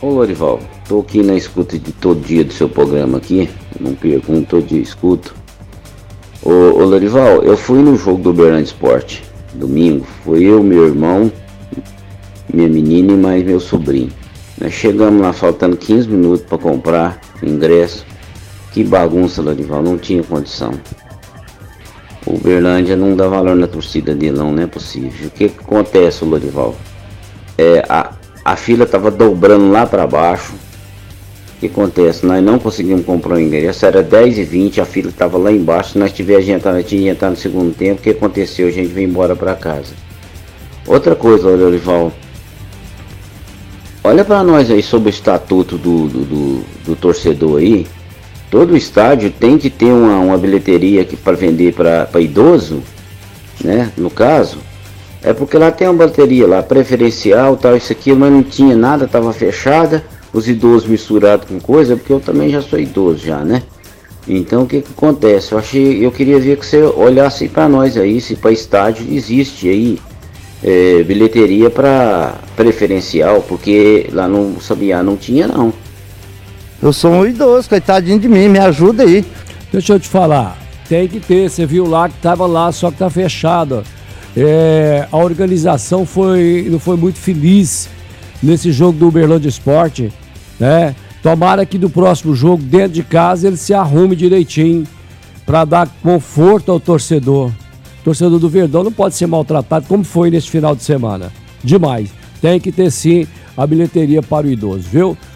Ô Lorival, tô aqui na escuta de todo dia do seu programa aqui, não pergunto, todo dia escuto. Ô Lorival, eu fui no jogo do Uberlândia Esporte, domingo, foi eu, meu irmão, minha menina e mais meu sobrinho. Nós chegamos lá faltando 15 minutos para comprar o ingresso. Que bagunça, Lorival, não tinha condição. O Uberlândia não dá valor na torcida dele, não é possível. O que acontece, Lorival? A fila estava dobrando lá para baixo. O que acontece? Nós não conseguimos comprar o ingresso, era 10h20, a fila estava lá embaixo. Se nós tivéssemos entrado no segundo tempo, o que aconteceu? A gente veio embora para casa. Outra coisa, Lorival, olha para nós aí sobre o estatuto do torcedor aí. Todo estádio tem que ter uma bilheteria para vender para idoso, né? No caso, é porque lá tem uma bilheteria lá, preferencial, tal, isso aqui, mas não tinha nada, estava fechada, os idosos misturados com coisa, porque eu também já sou idoso já, né? Então o que acontece? Eu queria ver que você olhasse para nós aí, se para estádio existe aí bilheteria para preferencial, porque lá no Sabiá não tinha não. Eu sou um idoso, coitadinho de mim, me ajuda aí. Deixa eu te falar, tem que ter, você viu lá que tava lá, só que tá fechado. A organização não foi muito feliz nesse jogo do Uberlândia Esporte, né? Tomara que do próximo jogo, dentro de casa, ele se arrume direitinho para dar conforto ao torcedor. O torcedor do Verdão não pode ser maltratado como foi nesse final de semana. Demais. Tem que ter sim a bilheteria para o idoso, viu?